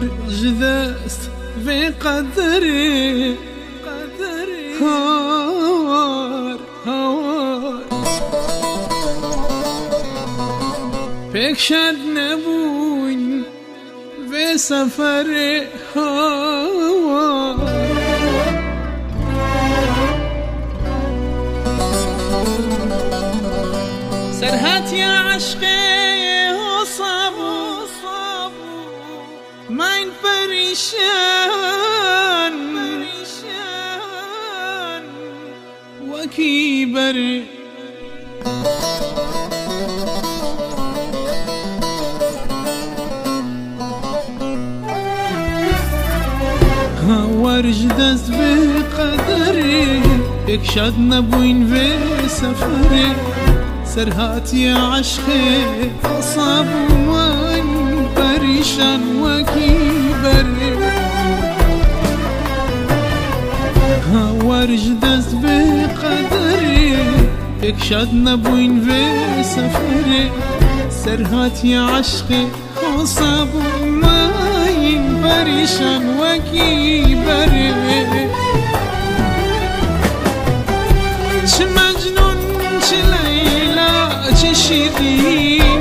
جدست في قدري هار فيك شد نبوين في سفري هار سرهات يا عشقي وصابو ماين فريشان وكيبر ورج دست بقدري اكشاد نبوين في سفري سرهات يا عشقي أصاب وين بريشان وكيبر ورج دست بقدري اكشاد نبوين في سفري سرهات يا عشقي أصاب وين بريشان وكيبر مجنون ليلى شيرين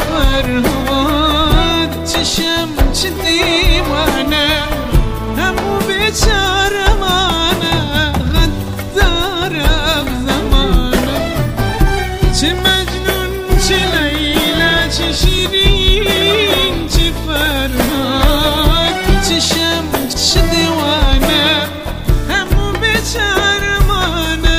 فرهاد شمس ديوانه همو بيشاره مانه غداره بزمانه مجنون ليلى شيرين فرهاد شمس ديوانه همو بيشاره مانه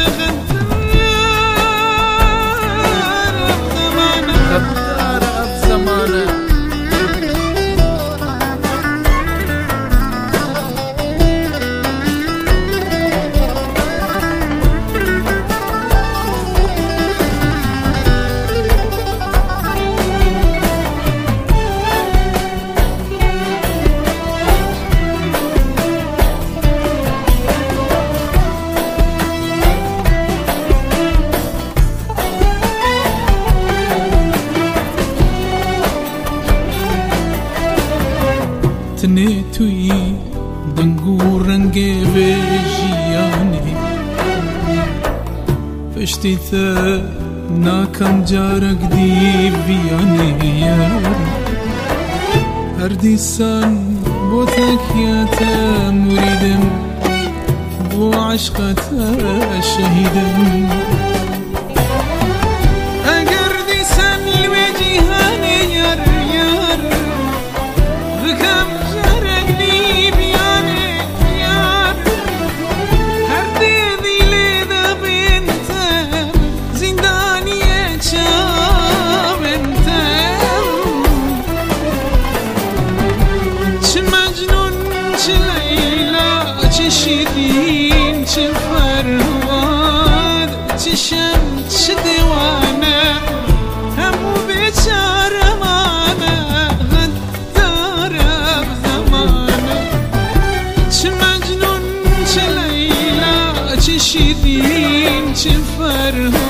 تنيتوي دنقور رنقي بجياني فاشتيثا ناكم جارك دي بياني هرديسان بوتك يا مريدم بو عشقة شهيدم أقرديسان الوجيهاني يار ركب جرقني بياني يار هردي ذي ليدا بنت زنداني شاب انت مجنون ليلى شيرين فرهاد شمس ديوانه همو بيشاره مانه مجنون ليلى شيرين فرهاد